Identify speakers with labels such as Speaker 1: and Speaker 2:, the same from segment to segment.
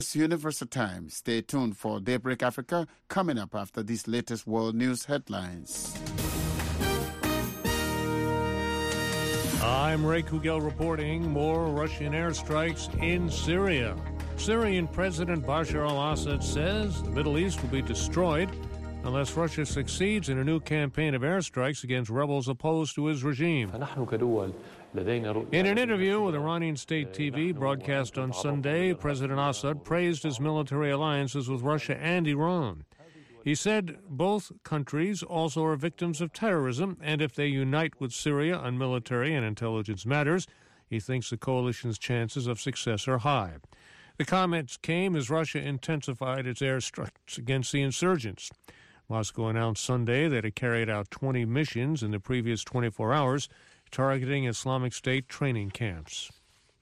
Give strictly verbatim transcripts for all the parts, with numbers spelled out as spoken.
Speaker 1: Universal Time. Stay tuned for Daybreak Africa coming up after these latest world news headlines.
Speaker 2: I'm Ray Kugel reporting more Russian airstrikes in Syria. Syrian President Bashar al-Assad says the Middle East will be destroyed unless Russia succeeds in a new campaign of airstrikes against rebels opposed to his regime. In an interview with Iranian state T V broadcast on Sunday, President Assad praised his military alliances with Russia and Iran. He said both countries also are victims of terrorism, and if they unite with Syria on military and intelligence matters, he thinks the coalition's chances of success are high. The comments came as Russia intensified its airstrikes against the insurgents. Moscow announced Sunday that it carried out twenty missions in the previous twenty-four hours, targeting Islamic State training camps.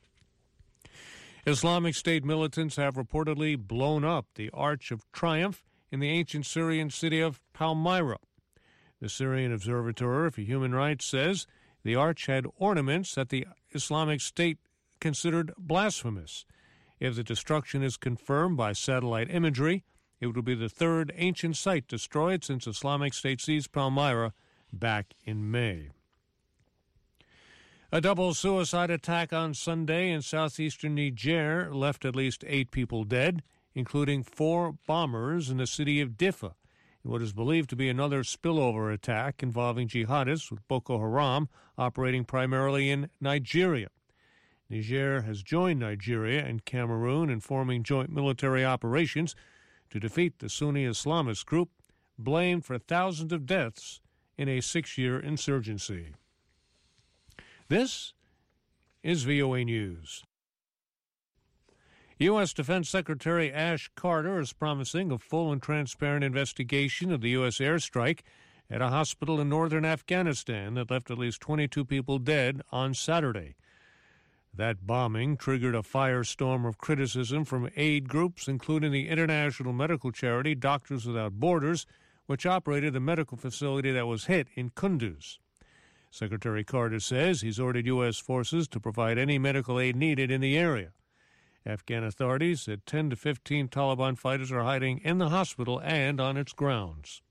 Speaker 2: Islamic State militants have reportedly blown up the Arch of Triumph in the ancient Syrian city of Palmyra. The Syrian Observatory for Human Rights says the arch had ornaments that the Islamic State considered blasphemous. If the destruction is confirmed by satellite imagery, it will be the third ancient site destroyed since Islamic State seized Palmyra back in May. A double suicide attack on Sunday in southeastern Niger left at least eight people dead, including four bombers in the city of Diffa, in what is believed to be another spillover attack involving jihadists with Boko Haram operating primarily in Nigeria. Niger has joined Nigeria and Cameroon in forming joint military operations to defeat the Sunni Islamist group blamed for thousands of deaths in a six-year insurgency. This is V O A News. U S. Defense Secretary Ash Carter is promising a full and transparent investigation of the U S airstrike at a hospital in northern Afghanistan that left at least twenty-two people dead on Saturday. That bombing triggered a firestorm of criticism from aid groups, including the international medical charity Doctors Without Borders, which operated the medical facility that was hit in Kunduz. Secretary Carter says he's ordered U S forces to provide any medical aid needed in the area. Afghan authorities said ten to fifteen Taliban fighters are hiding in the hospital and on its grounds.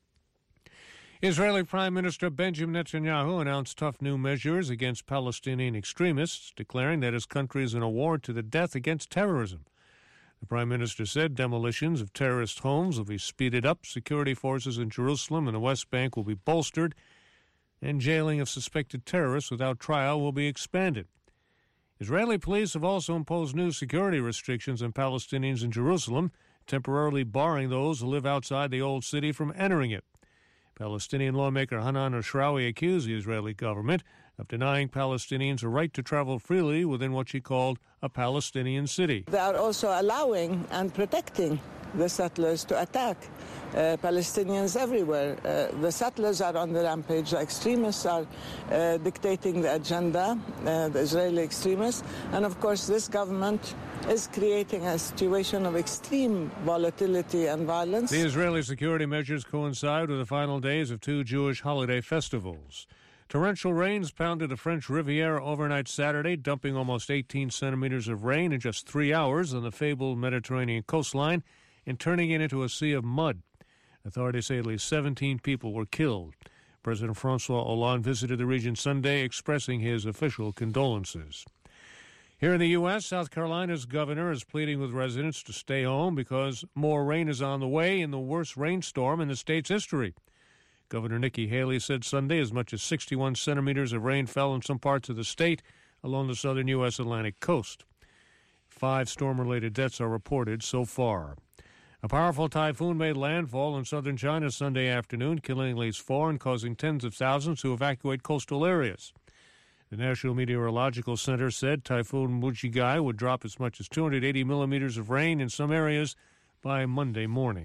Speaker 2: Israeli Prime Minister Benjamin Netanyahu announced tough new measures against Palestinian extremists, declaring that his country is in a war to the death against terrorism. The Prime Minister said demolitions of terrorist homes will be speeded up, security forces in Jerusalem and the West Bank will be bolstered, and jailing of suspected terrorists without trial will be expanded. Israeli police have also imposed new security restrictions on Palestinians in Jerusalem, temporarily barring those who live outside the old city from entering it. Palestinian lawmaker Hanan Ashrawi accused the Israeli government of denying Palestinians a right to travel freely within what she called a Palestinian city.
Speaker 3: They are also allowing and protecting the settlers to attack uh, Palestinians everywhere. Uh, the settlers are on the rampage. The extremists are uh, dictating the agenda, uh, the Israeli extremists. And of course, this government is creating a situation of extreme volatility and violence.
Speaker 2: The Israeli security measures coincide with the final days of two Jewish holiday festivals. Torrential rains pounded the French Riviera overnight Saturday, dumping almost eighteen centimeters of rain in just three hours on the fabled Mediterranean coastline and turning it into a sea of mud. Authorities say at least seventeen people were killed. President Francois Hollande visited the region Sunday, expressing his official condolences. Here in the U S, South Carolina's governor is pleading with residents to stay home because more rain is on the way in the worst rainstorm in the state's history. Governor Nikki Haley said Sunday as much as sixty-one centimeters of rain fell in some parts of the state along the southern U S Atlantic coast. Five storm-related deaths are reported so far. A powerful typhoon made landfall in southern China Sunday afternoon, killing at least four and causing tens of thousands to evacuate coastal areas. The National Meteorological Center said Typhoon Mujigai would drop as much as two hundred eighty millimeters of rain in some areas by Monday morning.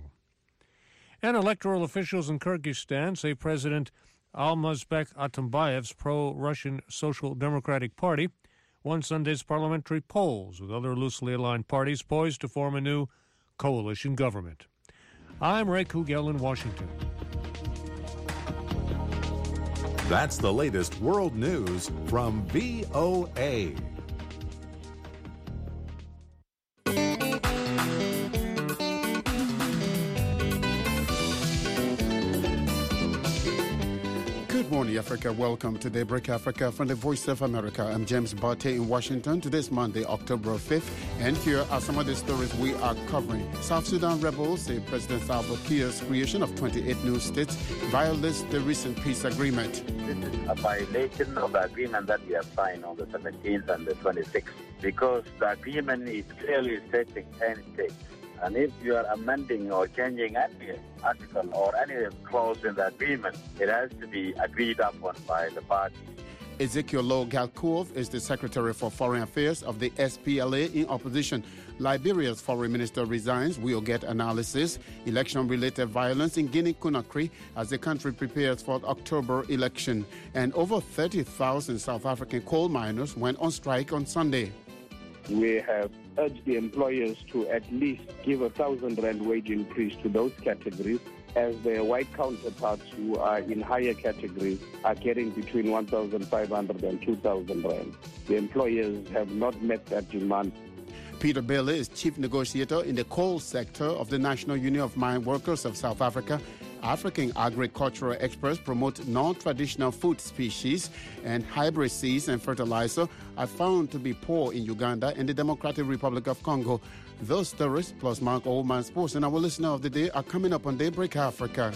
Speaker 2: And electoral officials in Kyrgyzstan say President Almazbek Atambayev's pro-Russian Social Democratic Party won Sunday's parliamentary polls, with other loosely aligned parties poised to form a new coalition government. I'm Ray Kugel in Washington.
Speaker 4: That's the latest world news from V O A.
Speaker 1: morning, Africa. Welcome to Daybreak Africa from the Voice of America. I'm James Barté in Washington. Today's Monday, October fifth. And here are some of the stories we are covering. South Sudan rebels say President Salva Kiir's creation of twenty-eight new states violates the recent peace agreement.
Speaker 5: This is a violation of the agreement that we have signed on the seventeenth and the twenty-sixth, because the agreement is clearly stating ten states. And if you are amending or changing any article or any clause in the agreement, it has to be agreed upon by the parties.
Speaker 1: Ezekiel Lo Galkuov is the Secretary for Foreign Affairs of the S P L A in opposition. Liberia's foreign minister resigns. We'll get analysis. Election-related violence in Guinea-Conakry as the country prepares for the October election. And over thirty thousand South African coal miners went on strike on Sunday.
Speaker 6: We have urged the employers to at least give a thousand rand wage increase to those categories, as their white counterparts who are in higher categories are getting between one thousand five hundred and two thousand rand. The employers have not met that demand.
Speaker 1: Peter Bailey is chief negotiator in the coal sector of the National Union of Mine Workers of South Africa. African agricultural experts promote non-traditional food species, and hybrid seeds and fertilizer are found to be poor in Uganda and the Democratic Republic of Congo. Those stories, plus Mark Oldman Sports and our listener of the day, are coming up on Daybreak Africa.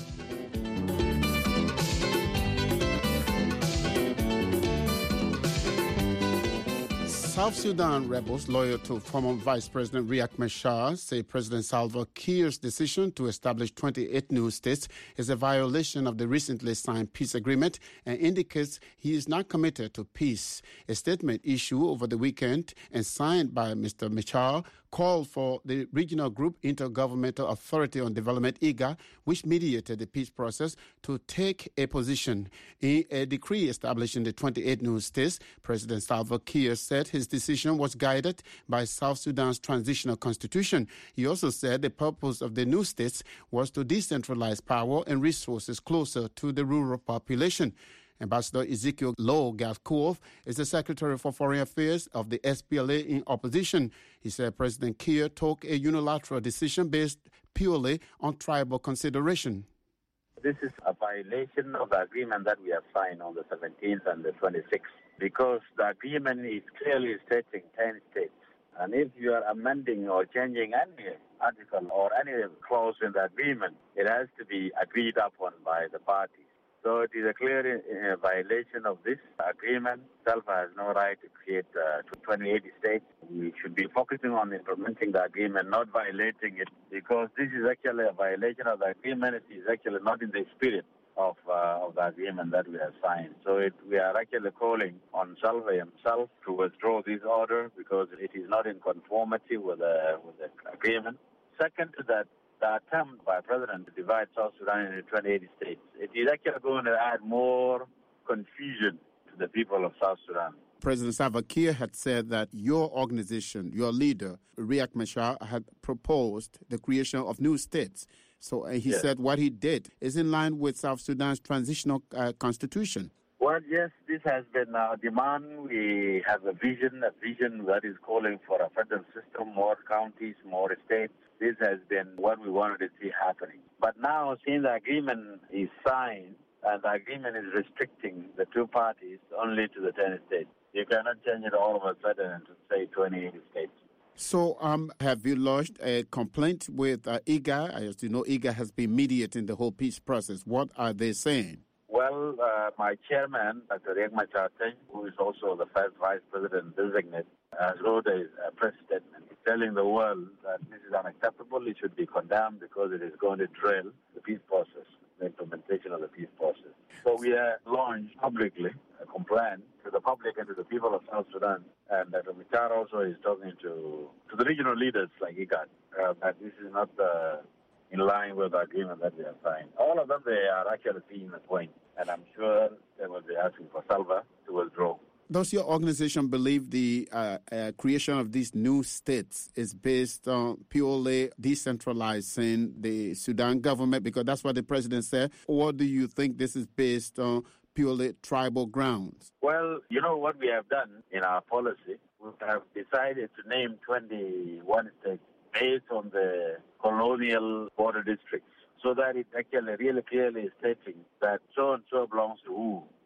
Speaker 1: South Sudan rebels loyal to former Vice President Riek Machar say President Salva Kiir's decision to establish twenty-eight new states is a violation of the recently signed peace agreement and indicates he is not committed to peace. A statement issued over the weekend and signed by Mister Machar called for the Regional Group Intergovernmental Authority on Development, I G A, which mediated the peace process, to take a position. In a decree establishing the twenty-eight new states, President Salva Kiir said his decision was guided by South Sudan's transitional constitution. He also said the purpose of the new states was to decentralize power and resources closer to the rural population. Ambassador Ezekiel Lo Galkuov is the Secretary for Foreign Affairs of the S P L A in opposition. He said President Kiir took a unilateral decision based purely on tribal consideration.
Speaker 5: This is a violation of the agreement that we have signed on the seventeenth and the twenty-sixth, because the agreement is clearly stating ten states. And if you are amending or changing any article or any clause in the agreement, it has to be agreed upon by the parties. So it is a clear uh, violation of this agreement. Salva has no right to create uh, twenty-eight states. We should be focusing on implementing the agreement, not violating it, because this is actually a violation of the agreement. It is actually not in the spirit of uh, of the agreement that we have signed. So it, we are actually calling on Salva himself to withdraw this order, because it is not in conformity with the, with the agreement. Second to that, the attempt by President to divide South Sudan into twenty-eight states, it is actually going to add more confusion to the people of South Sudan.
Speaker 1: President Salva Kiir had said that your organization, your leader, Riek Machar, had proposed the creation of new states. So uh, he yes. said what he did is in line with South Sudan's transitional uh, constitution.
Speaker 5: Well, yes, this has been our demand. We have a vision, a vision that is calling for a federal system, more counties, more states. This has been what we wanted to see happening. But now, since the agreement is signed, and the agreement is restricting the two parties only to the ten states, you cannot change it all of a sudden to say twenty-eight states.
Speaker 1: So um, have you lodged a complaint with uh, I G A? As you know, I G A has been mediating the whole peace process. What are they saying?
Speaker 5: Well, uh, my chairman, Doctor Riek Machar, who is also the first vice president designate, has wrote a, a press statement telling the world that this is unacceptable. It should be condemned because it is going to derail the peace process, the implementation of the peace process. So we have launched publicly a complaint to the public and to the people of South Sudan. And Doctor Machar also is talking to, to the regional leaders like I G A, uh, that this is not uh, in line with the agreement that we have signed. All of them, they are actually seeing the point. And I'm sure they will be asking for Salva to withdraw.
Speaker 1: Does your organization believe the uh, uh, creation of these new states is based on purely decentralizing the Sudan government? Because that's what the president said. Or do you think this is based on purely tribal grounds?
Speaker 5: Well, you know what we have done in our policy? We have decided to name twenty-one states based on the colonial border districts, so that it actually really clearly is stating that so-and-so belongs to who.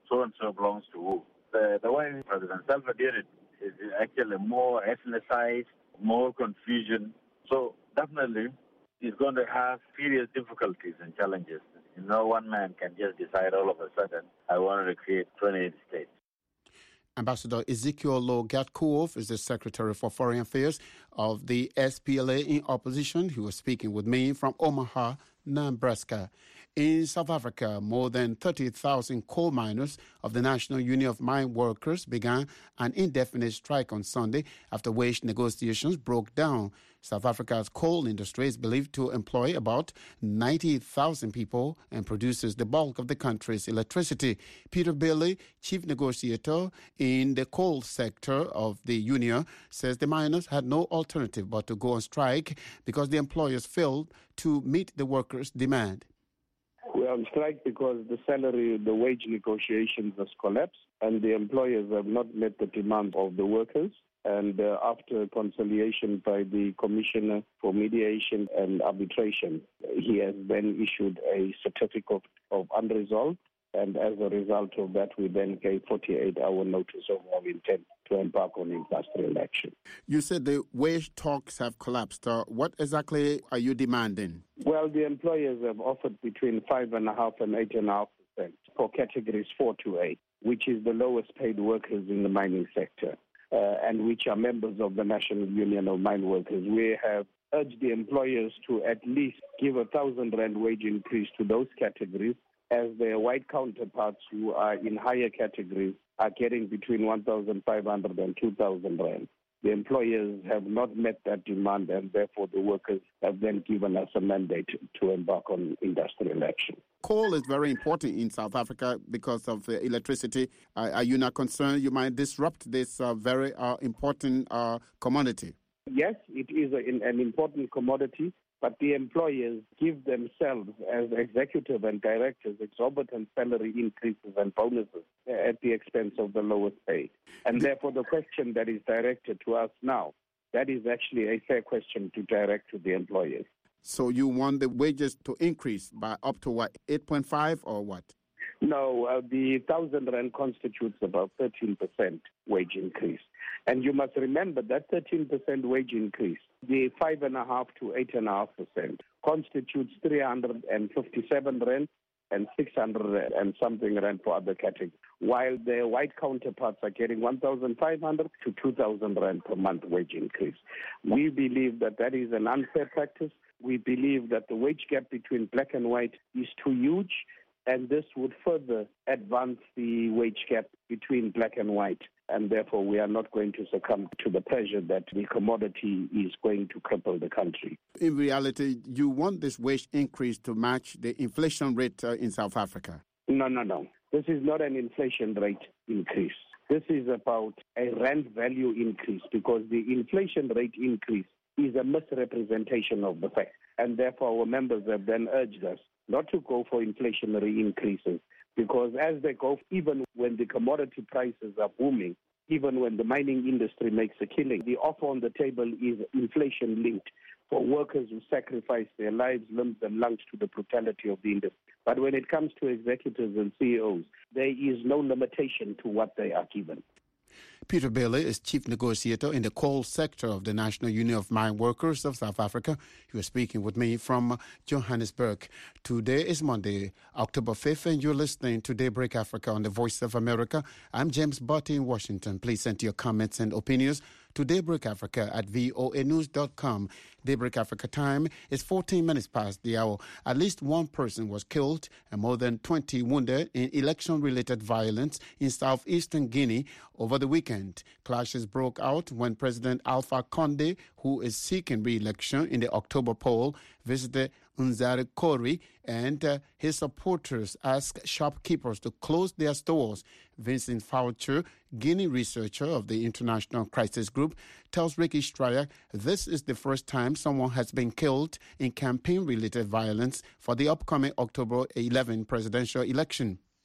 Speaker 5: so-and-so belongs to who. The, the way President Salva did it is actually more ethnicized, more confusion. So definitely he's going to have serious difficulties and challenges. No one man can just decide all of a sudden, I want to create twenty-eight states.
Speaker 1: Ambassador Ezekiel Lo-Gatkuoth is the Secretary for Foreign Affairs of the S P L A in opposition. He was speaking with me from Omaha, Nebraska. In South Africa, more than thirty thousand coal miners of the National Union of Mine Workers began an indefinite strike on Sunday after wage negotiations broke down. South Africa's coal industry is believed to employ about ninety thousand people and produces the bulk of the country's electricity. Peter Bailey, chief negotiator in the coal sector of the union, says the miners had no alternative but to go on strike because the employers failed to meet the workers' demand.
Speaker 6: We're on strike because the salary, the wage negotiations has collapsed and the employers have not met the demand of the workers. And uh, after conciliation by the Commissioner for Mediation and Arbitration, he has then issued a certificate of unresolved. And as a result of that, we then gave forty-eight hour notice of our intent to embark on industrial action.
Speaker 1: You said the wage talks have collapsed. Uh, what exactly are you demanding?
Speaker 6: Well, the employers have offered between five and a half and eight and a half percent for categories four to eight, which is the lowest paid workers in the mining sector, uh, and which are members of the National Union of Mine Workers. We have urged the employers to at least give a thousand rand wage increase to those categories, as their white counterparts who are in higher categories are getting between one thousand five hundred and two thousand rand. The employers have not met that demand, and therefore the workers have then given us a mandate to embark on industrial action.
Speaker 1: Coal is very important in South Africa because of uh, electricity. Uh, are you not concerned you might disrupt this uh, very uh, important uh, commodity?
Speaker 6: Yes, it is a, an important commodity. But the employers give themselves, as executive and directors, exorbitant salary increases and bonuses at the expense of the lowest paid. And therefore, the question that is directed to us now, that is actually a fair question to direct to the employers.
Speaker 1: So you want the wages to increase by up to what, eight point five or what?
Speaker 6: No, uh, the one thousand rand constitutes about thirteen percent wage increase. And you must remember that thirteen percent wage increase, the five point five to eight point five percent, constitutes three hundred fifty-seven rand and six hundred and something rand for other categories, while their white counterparts are getting one thousand five hundred to two thousand rand per month wage increase. We believe that that is an unfair practice. We believe that the wage gap between black and white is too huge, and this would further advance the wage gap between black and white. And therefore, we are not going to succumb to the pressure that the commodity is going to cripple the country.
Speaker 1: In reality, you want this wage increase to match the inflation rate uh, in South Africa?
Speaker 6: No, no, no. This is not an inflation rate increase. This is about a rand value increase, because the inflation rate increase is a misrepresentation of the fact. And therefore, our members have then urged us not to go for inflationary increases, because as they go, even when the commodity prices are booming, even when the mining industry makes a killing, the offer on the table is inflation-linked for workers who sacrifice their lives, limbs, and lungs to the brutality of the industry. But when it comes to executives and C E Os, there is no limitation to what they are given.
Speaker 1: Peter Bailey is chief negotiator in the coal sector of the National Union of Mine Workers of South Africa. He was speaking with me from Johannesburg. Today is Monday, October fifth, and you're listening to Daybreak Africa on the Voice of America. I'm James Butty in Washington. Please send your comments and opinions to Daybreak Africa at voa news dot com. Daybreak Africa time is fourteen minutes past the hour. At least one person was killed and more than twenty wounded in election-related violence in southeastern Guinea over the weekend. Clashes broke out when President Alpha Condé, who is seeking re-election in the October poll, visited Nzarikori, and uh, his supporters asked shopkeepers to close their stores. Vincent Faucher, Guinea researcher of the International Crisis Group, tells Ricky Stryer this is the first time someone has been killed in campaign-related violence for the upcoming October eleventh presidential election.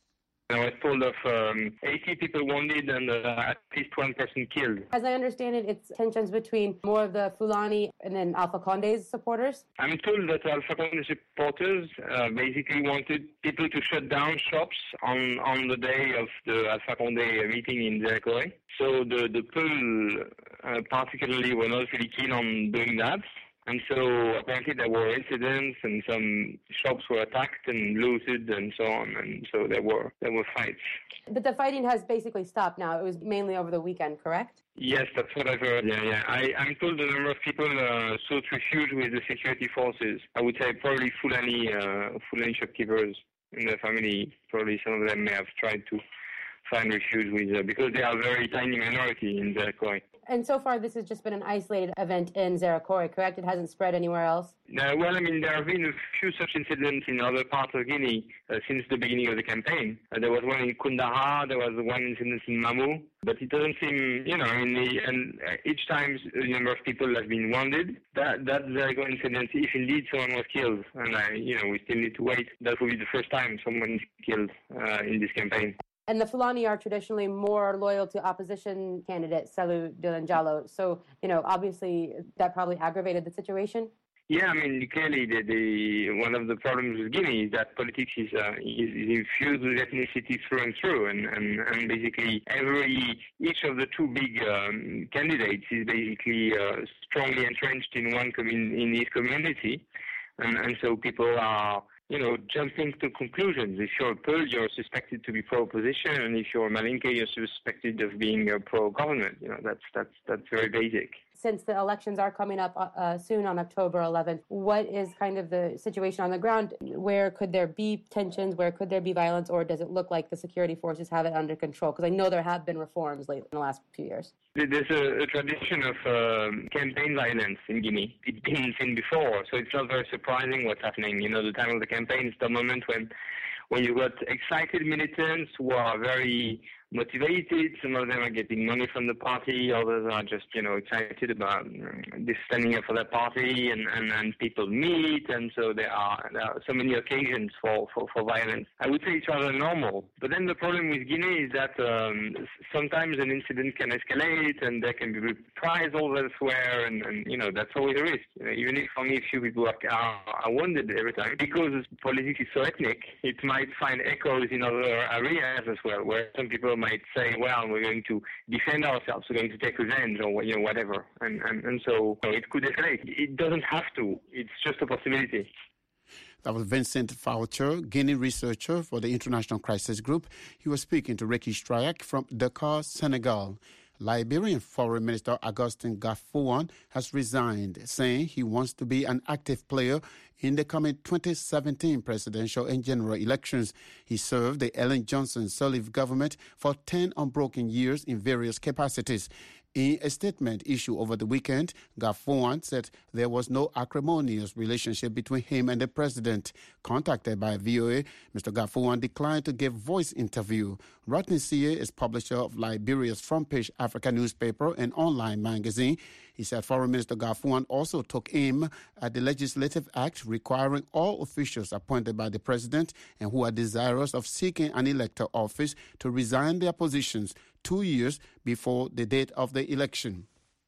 Speaker 7: I was told of um, eighty people wounded and uh, at least one person killed.
Speaker 8: As I understand it, it's tensions between more of the Fulani and then Alpha Conde's supporters?
Speaker 7: I'm told that Alpha Conde supporters uh, basically wanted people to shut down shops on, on the day of the Alpha Conde meeting in Zerekore. So the, the Peul uh, particularly were not really keen on doing that. And so apparently there were incidents and some shops were attacked and looted and so on. And so there were there were fights.
Speaker 8: But the fighting has basically stopped now. It was mainly over the weekend, correct?
Speaker 7: Yes, that's what I've heard. Yeah, yeah. I, I'm told the number of people uh, sought refuge with the security forces. I would say probably Fulani, uh, Fulani shopkeepers in their family. Probably some of them may have tried to find refuge with, uh, because they are a very tiny minority in Zerekore.
Speaker 8: And so far, this has just been an isolated event in Zerekore, correct? It hasn't spread anywhere else?
Speaker 7: Uh, well, I mean, there have been a few such incidents in other parts of Guinea uh, since the beginning of the campaign. Uh, there was one in Koundaha, there was one incident in Mamou, but it doesn't seem, you know, I mean, the, and uh, each time a number of people have been wounded. That that Zerekore incident, if indeed someone was killed, and I, you know, we still need to wait, that will be the first time someone is killed uh, in this campaign.
Speaker 8: And the Fulani are traditionally more loyal to opposition candidate Cellou Dalein Diallo. So, you know, obviously that probably aggravated the situation.
Speaker 7: Yeah, I mean, clearly the, the one of the problems with Guinea is that politics is, uh, is, is infused with ethnicity through and through, and, and, and basically every each of the two big um, candidates is basically uh, strongly entrenched in one commun- in his community, and, and so people are, you know, jumping to conclusions. If you're a Peul, you're suspected to be pro-opposition, and if you're a Malinke, you're suspected of being uh, pro-government. You know, that's that's that's very basic.
Speaker 8: Since the elections are coming up uh, soon on October eleventh, what is kind of the situation on the ground? Where could there be tensions? Where could there be violence? Or does it look like the security forces have it under control? Because I know there have been reforms late in the last few years.
Speaker 7: There's a, a tradition of um, campaign violence in Guinea. It's been seen before, so it's not very surprising what's happening. You know, the time of the campaign is the moment when, when you've got excited militants who are very motivated. Some of them are getting money from the party. Others are just, you know, excited about this standing up for their party, and, and, and people meet. And so there are, there are so many occasions for, for, for violence. I would say it's rather normal. But then the problem with Guinea is that um, sometimes an incident can escalate and there can be reprisals elsewhere. And, and you know, that's always a risk. You know, even if only a few people are, are, are wounded every time. Because politics is so ethnic, it might find echoes in other areas as well, where some people might say, well, we're going to defend ourselves, we're going to take revenge, or, you know, whatever. And, and, and so you know, it could escalate. It doesn't have to. It's just a possibility.
Speaker 1: That was Vincent Faucher, Guinea researcher for the International Crisis Group. He was speaking to Ricky Strayak from Dakar, Senegal. Liberian Foreign Minister Augustin Garfouan has resigned, saying he wants to be an active player in the coming twenty seventeen presidential and general elections. He served the Ellen Johnson Sirleaf government for ten unbroken years in various capacities. In a statement issued over the weekend, Garfouan said there was no acrimonious relationship between him and the president. Contacted by V O A, Mister Garfouan declined to give voice interview. Rodney Siye is publisher of Liberia's Front Page Africa newspaper and online magazine. He said Foreign Minister Garfouan also took aim at the Legislative Act requiring all officials appointed by the president and who are desirous of seeking an elector office to resign their positions two years before the date of the election.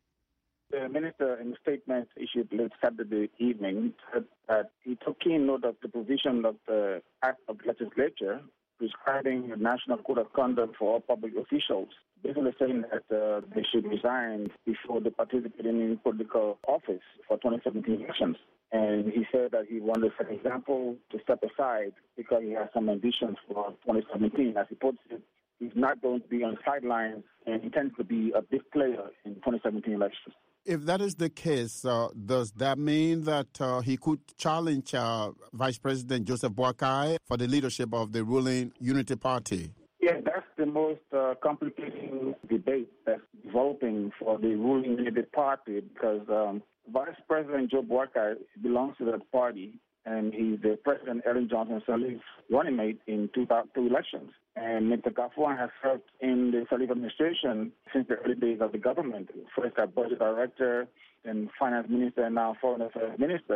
Speaker 6: The minister, in a statement issued late Saturday evening, said that he took keen note of the provision of the Act of Legislature prescribing a national code of conduct for all public officials, basically saying that uh, they should resign before they participate in political office for twenty seventeen elections. And he said that he wanted to set an example to step aside because he has some ambitions for twenty seventeen. As he puts it, he's not going to be on the sidelines and intends to be a big player in twenty seventeen elections.
Speaker 1: If that is the case, uh, does that mean that uh, he could challenge uh, Vice President Joseph Boakai for the leadership of the ruling Unity Party?
Speaker 6: Yeah, that's the most uh, complicating debate that's developing for the ruling Unity Party because um, Vice President Joe Boakai belongs to that party, and he's the President Ellen Johnson Sirleaf running mate in two, two elections. And Mister Garfouan has served in the Sirleaf administration since the early days of the government. First as budget director, then finance minister, and now foreign affairs minister.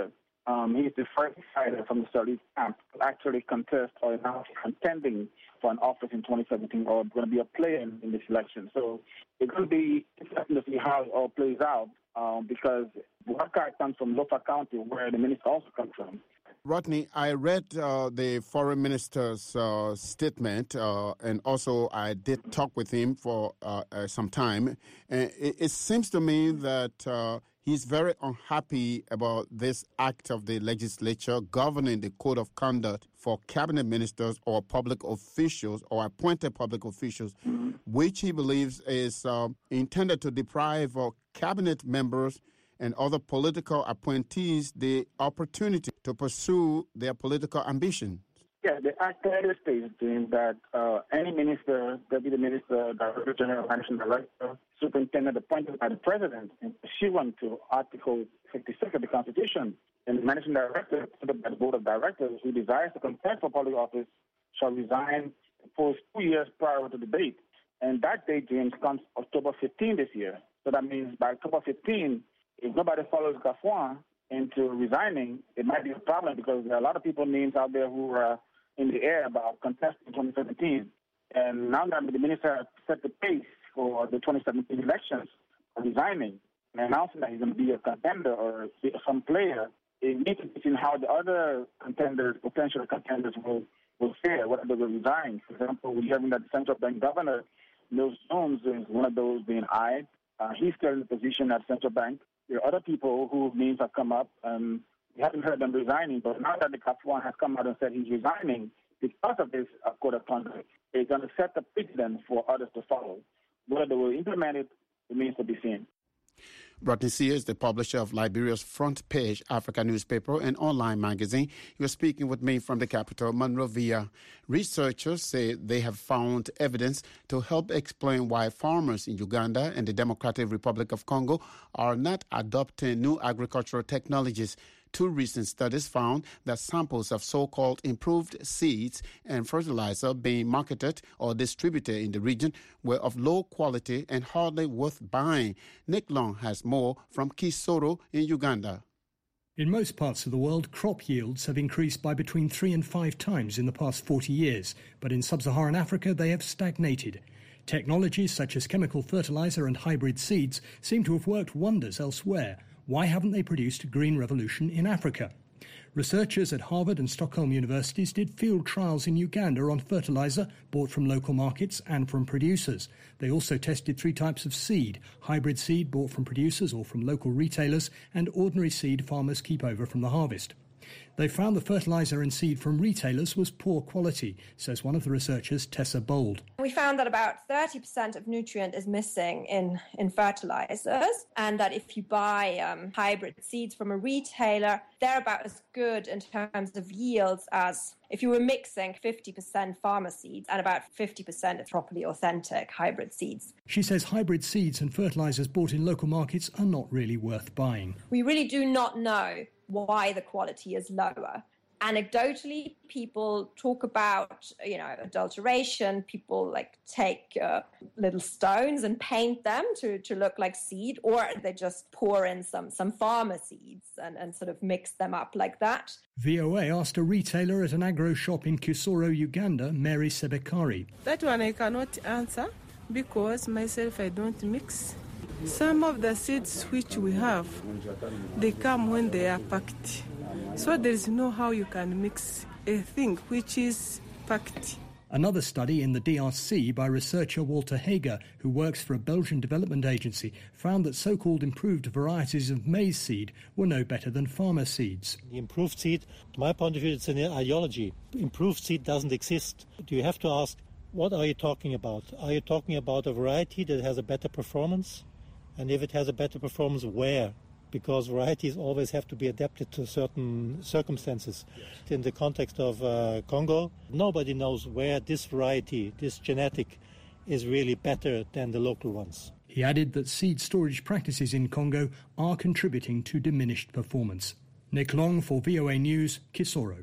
Speaker 6: Um, he's the first decider from the Sirleaf camp to actually contest or now contending for an office in twenty seventeen or going to be a player in, in this election. So it's going to be interesting to see how it all plays out um, because Wakar comes from Lofa County, where the minister also comes from.
Speaker 1: Rodney, I read uh, the foreign minister's uh, statement, uh, and also I did talk with him for uh, uh, some time. And it, it seems to me that uh, he's very unhappy about this act of the legislature governing the code of conduct for cabinet ministers or public officials or appointed public officials, mm-hmm. which he believes is uh, intended to deprive uh, cabinet members and other political appointees the opportunity to pursue their political ambitions.
Speaker 6: Yeah, the Act clearly states that uh, any minister, deputy minister, director general, managing director, superintendent appointed by the president in pursuant to Article fifty-six of the Constitution, and the managing director appointed by the board of directors who desires to contest for public office shall resign for two years prior to the date. And that date, James, comes October fifteenth this year. So that means by October fifteenth, if nobody follows Gafuan into resigning, it might be a problem because there are a lot of people names out there who are in the air about contesting twenty seventeen. And now that the minister has set the pace for the twenty seventeen elections, resigning and announcing that he's going to be a contender or some player, it needs to be seen how the other contenders, potential contenders, will, will fare, whether they will resign. For example, we're hearing that the central bank governor, Mills Jones, is one of those being eyed. Uh, he's still in the position at central bank. There are other people whose names have come up, and we haven't heard them resigning. But now that the Gafuan has come out and said he's resigning because of this uh, code of conduct, it's going to set the precedent for others to follow. Whether they will implement it remains to be seen.
Speaker 1: Rodney Sears is the publisher of Liberia's Front Page Africa newspaper and online magazine. He was speaking with me from the capital, Monrovia. Researchers say they have found evidence to help explain why farmers in Uganda and the Democratic Republic of Congo are not adopting new agricultural technologies. Two recent studies found that samples of so-called improved seeds and fertilizer being marketed or distributed in the region were of low quality and hardly worth buying. Nick Long has more from Kisoro in Uganda.
Speaker 9: In most parts of the world, crop yields have increased by between three and five times in the past forty years, but in sub-Saharan Africa they have stagnated. Technologies such as chemical fertilizer and hybrid seeds seem to have worked wonders elsewhere. Why haven't they produced a green revolution in Africa? Researchers at Harvard and Stockholm universities did field trials in Uganda on fertilizer bought from local markets and from producers. They also tested three types of seed: hybrid seed bought from producers or from local retailers, and ordinary seed farmers keep over from the harvest. They found the fertilizer and seed from retailers was poor quality, says one of the researchers, Tessa Bold.
Speaker 10: We found that about thirty percent of nutrient is missing in, in fertilizers, and that if you buy um, hybrid seeds from a retailer, they're about as good in terms of yields as if you were mixing fifty percent farmer seeds and about fifty percent properly authentic hybrid seeds.
Speaker 9: She says hybrid seeds and fertilizers bought in local markets are not really worth buying.
Speaker 10: We really do not know why the quality is lower. Anecdotally, people talk about, you know, adulteration. People like take uh, little stones and paint them to, to look like seed, or they just pour in some, some farmer seeds and, and sort of mix them up like that.
Speaker 9: V O A asked a retailer at an agro shop in Kisoro, Uganda, Mary Sebekari.
Speaker 11: That one I cannot answer because myself I don't mix. Some of the seeds which we have, they come when they are packed. So there is no how you can mix a thing which is packed.
Speaker 9: Another study in the D R C by researcher Walter Hager, who works for a Belgian development agency, found that so-called improved varieties of maize seed were no better than farmer seeds.
Speaker 12: The improved seed, to my point of view, it's an ideology. Improved seed doesn't exist. You have to ask, what are you talking about? Are you talking about a variety that has a better performance? And if it has a better performance, where? Because varieties always have to be adapted to certain circumstances. Yes. In the context of uh, Congo, nobody knows where this variety, this genetic, is really better than the local ones.
Speaker 9: He added that seed storage practices in Congo are contributing to diminished performance. Nick Long for V O A News, Kisoro.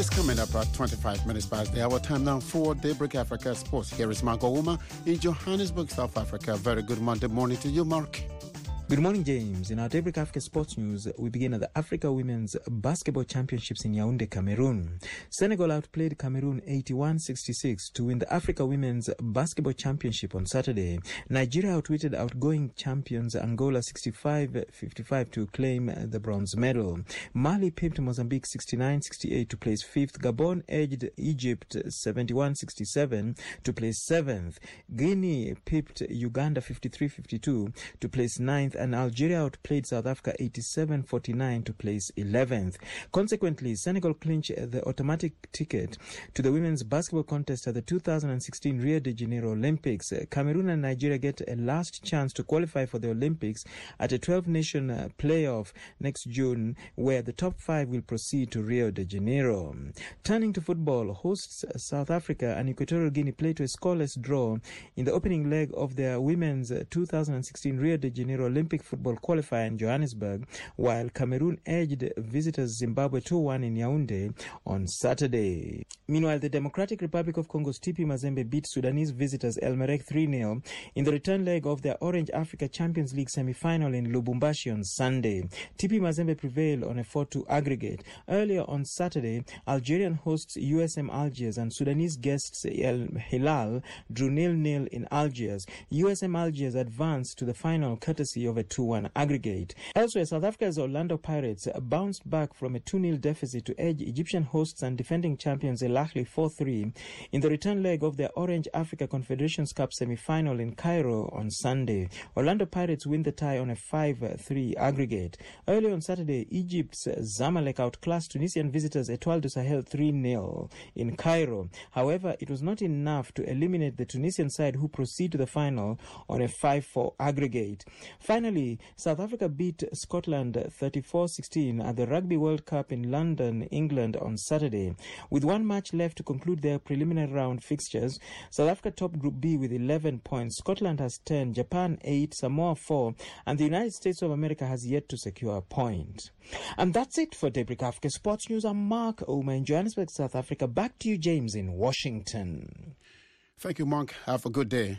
Speaker 1: It's coming up at twenty-five minutes past the hour. Time now for Daybreak Africa Sports. Here is Mark Ouma in Johannesburg, South Africa. Very good Monday morning to you, Mark.
Speaker 13: Good morning, James. In our Daybreak Africa Sports News, we begin at the Africa Women's Basketball Championships in Yaoundé, Cameroon. Senegal outplayed Cameroon eighty-one sixty-six to win the Africa Women's Basketball Championship on Saturday. Nigeria outwitted outgoing champions Angola sixty-five fifty-five to claim the bronze medal. Mali pipped Mozambique sixty-nine sixty-eight to place fifth. Gabon edged Egypt seventy-one sixty-seven to place seventh. Guinea pipped Uganda fifty-three fifty-two to place ninth. And Algeria outplayed South Africa eighty-seven forty-nine to place eleventh. Consequently, Senegal clinched the automatic ticket to the women's basketball contest at the two thousand sixteen Rio de Janeiro Olympics. Cameroon and Nigeria get a last chance to qualify for the Olympics at a twelve-nation playoff next June, where the top five will proceed to Rio de Janeiro. Turning to football, hosts South Africa and Equatorial Guinea played to a scoreless draw in the opening leg of their women's two thousand sixteen Rio de Janeiro Olympic football qualifier in Johannesburg, while Cameroon edged visitors Zimbabwe two one in Yaoundé on Saturday. Meanwhile, the Democratic Republic of Congo's T P Mazembe beat Sudanese visitors El Merreikh three nil in the return leg of their Orange Africa Champions League semi-final in Lubumbashi on Sunday. T P Mazembe prevailed on a four two aggregate. Earlier on Saturday, Algerian hosts U S M Algiers and Sudanese guests El Hilal drew nil nil in Algiers. U S M Algiers advanced to the final courtesy of a two one aggregate. Elsewhere, South Africa's Orlando Pirates bounced back from a two nil deficit to edge Egyptian hosts and defending champions El Ahly four three in the return leg of their Orange Africa Confederations Cup semi-final in Cairo on Sunday. Orlando Pirates win the tie on a five three aggregate. Early on Saturday, Egypt's Zamalek outclassed Tunisian visitors Etoile du Sahel three nil in Cairo. However, it was not enough to eliminate the Tunisian side, who proceed to the final on a five four aggregate. Finally, South Africa beat Scotland thirty-four sixteen at the Rugby World Cup in London, England on Saturday. With one match left to conclude their preliminary round fixtures, South Africa top Group B with eleven points, Scotland has ten, Japan eight, Samoa four, and the United States of America has yet to secure a point. And that's it for Daybreak Africa Sports News. I'm Mark Ouma in Johannesburg, South Africa. Back to you, James, in Washington.
Speaker 1: Thank you, Mark. Have a good day.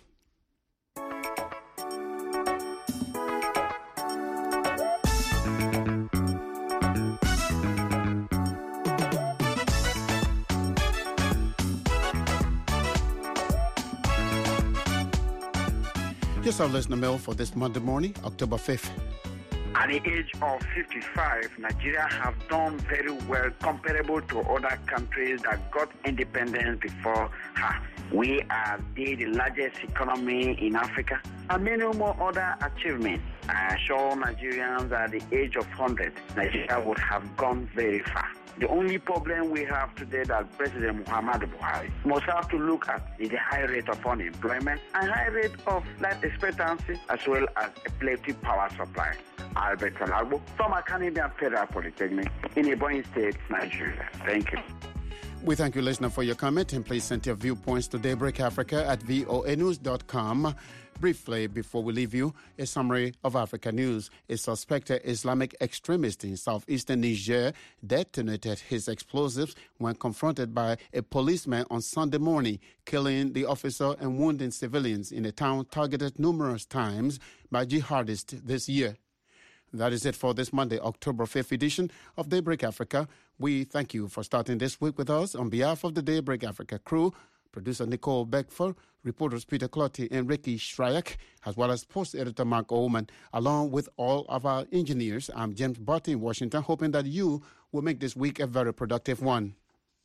Speaker 1: Here's our listener mail for this Monday morning, October fifth.
Speaker 14: At the age of fifty-five, Nigeria have done very well comparable to other countries that got independence before her. We are the, the largest economy in Africa, and many more other achievements. I assure Nigerians at the age of one hundred, Nigeria would have gone very far. The only problem we have today that President Muhammadu Buhari must have to look at is the high rate of unemployment and high rate of life expectancy, as well as a plenty power supply. Albert Salagbo from Canadian Federal Polytechnic in Ebonyi State, Nigeria. Thank you.
Speaker 1: We thank you, listener, for your comment, and please send your viewpoints to Daybreak Africa at voa news dot com. Briefly, before we leave you, a summary of Africa news. A suspected Islamic extremist in southeastern Niger detonated his explosives when confronted by a policeman on Sunday morning, killing the officer and wounding civilians in a town targeted numerous times by jihadists this year. That is it for this Monday, October fifth edition of Daybreak Africa. We thank you for starting this week with us. On behalf of the Daybreak Africa crew, producer Nicole Beckford, reporters Peter Clotty and Ricky Shryak, as well as post editor Mark Oman, along with all of our engineers, I'm James Barty in Washington, hoping that you will make this week a very productive one.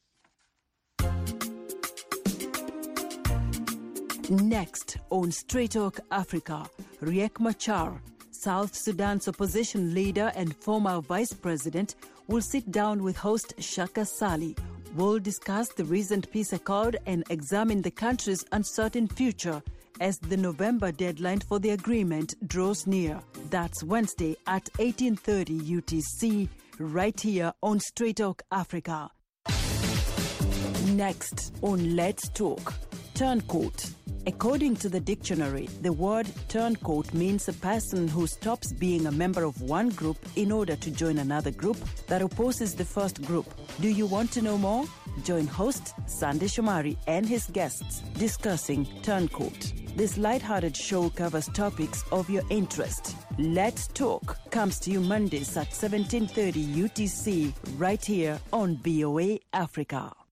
Speaker 15: Next on Straight Talk Africa, Riek Machar, South Sudan's opposition leader and former vice president, will sit down with host Shaka Sali. We'll discuss the recent peace accord and examine the country's uncertain future as the November deadline for the agreement draws near. That's Wednesday at eighteen thirty U T C, right here on Straight Talk Africa. Next on Let's Talk, Turncoat. According to the dictionary, the word turncoat means a person who stops being a member of one group in order to join another group that opposes the first group. Do you want to know more? Join host Sandy Shomari and his guests discussing turncoat. This light-hearted show covers topics of your interest. Let's Talk comes to you Mondays at seventeen thirty U T C right here on B O A Africa.